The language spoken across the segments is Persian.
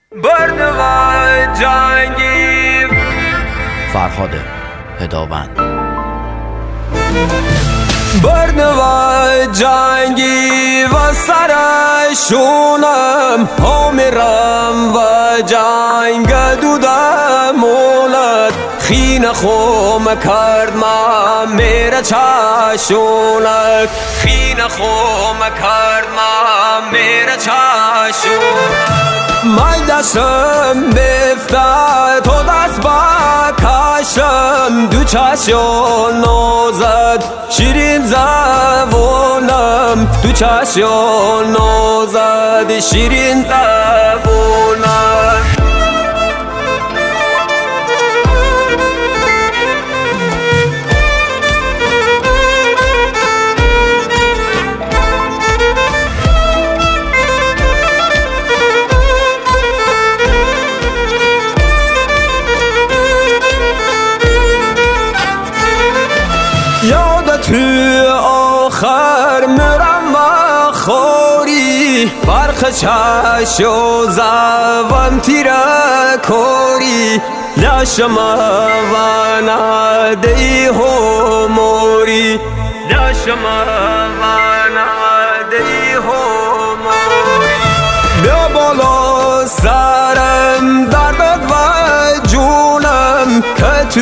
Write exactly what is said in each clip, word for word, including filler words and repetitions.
برنوای جنگی فرهاد هداوند. برنوای جنگی و سرشونم ها میرم و جنگ دودم مولد خین خوم کرد ما میره چشونک خین خوم کرد ما میره چشونک مای دستم بفته تو دست با کشم دو چشم نوزد شیرین زبونم دو چشم نوزد شیرین زبونم یاد تو آخر مرم و خوری برخ چش و زبان تیره کوری لشم و نده هموری لشم و نده هموری بیا بالا سرم دردت و جونم که تو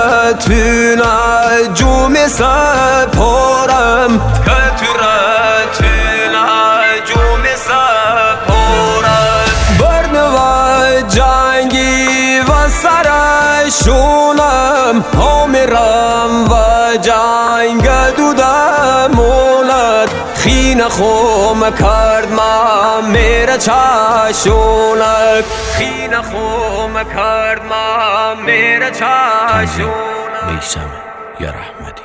رتونه جوم سپارم که تو رتونه جوم سپارم برنوای جنگی و سرشونم ها میرم و جنگ دودم مولد خین خوم کرد ما میره چشونک خین خوم کرد ما میره چشونک میثم یا رحمتی.